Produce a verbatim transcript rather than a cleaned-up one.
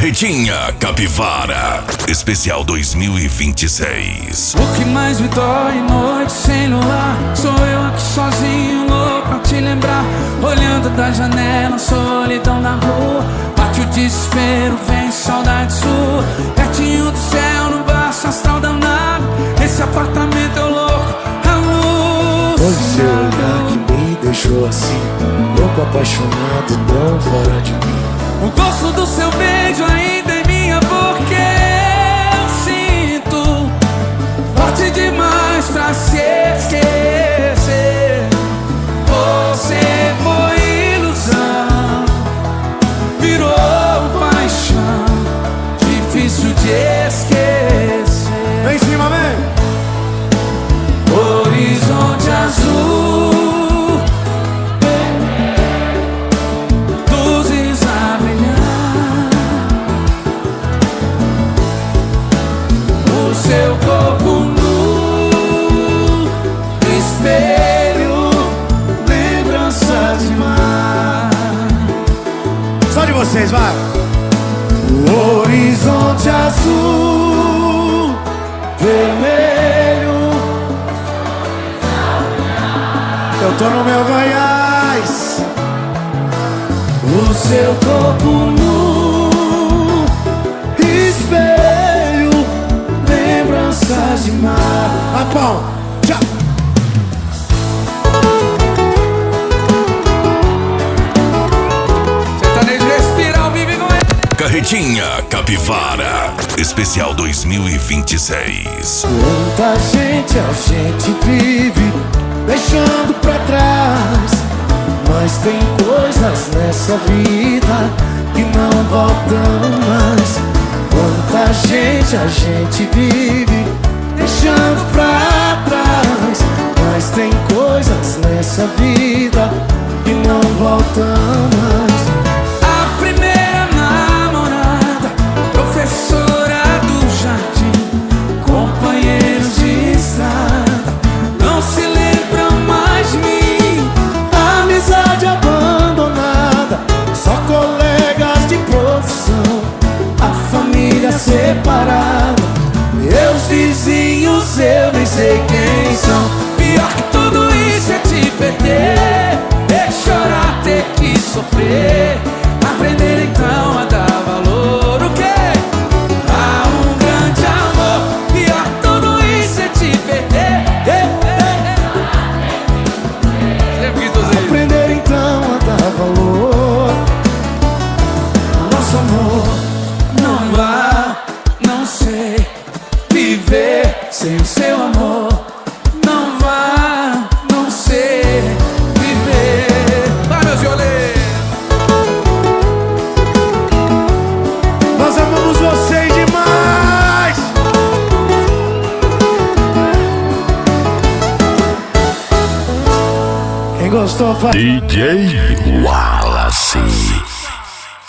Carretinha Capivara Especial dois mil e vinte e seis. O que mais me dói noite sem luar, sou eu aqui sozinho, louco a te lembrar. Olhando da janela, solidão na rua, bate o desespero, vem saudade sua. Pertinho do céu, no baixo astral danado, esse apartamento é louco, a luz. Foi seu olhar que me deixou assim, louco, apaixonado, tão fora de mim. O gosto do seu beijo ainda em minha boca eu sinto, forte demais pra se esquecer. Você foi ilusão, virou paixão, difícil de esquecer. Vem em cima, vem! Horizonte azul, seu corpo nu, espelho, lembrança de mar. Só de vocês, vai! O horizonte azul, vermelho. Eu tô no meu Goiás. O seu corpo nu, espelho, lembranças de mar. Rapão, tchau! Sertanejo respira ao vivo com ele. Carretinha Capivara Especial dois mil e vinte e seis. Quanta gente a gente vive deixando pra trás, mas tem coisas nessa vida que não voltam mais. Quanta gente a gente vive deixando pra trás, mas tem coisas nessa vida que não voltam mais. A primeira namorada, professora do jardim, companheiros de estrada, não se lembram mais de mim. Amizade abandonada, só colegas de profissão, a família separada, meus vizinhos eu nem sei quem são. Pior que tudo isso é te perder, ter que chorar, ter que sofrer, aprender então a dar valor. O quê? A um grande amor. Pior que tudo isso é te perder, aprender então a dar valor. nosso amor não vá, não sei viver sem o seu amor. Não vá, não sei viver. Vai, meus violeiros. Nós amamos vocês demais. Quem gostou faz D J Wallace.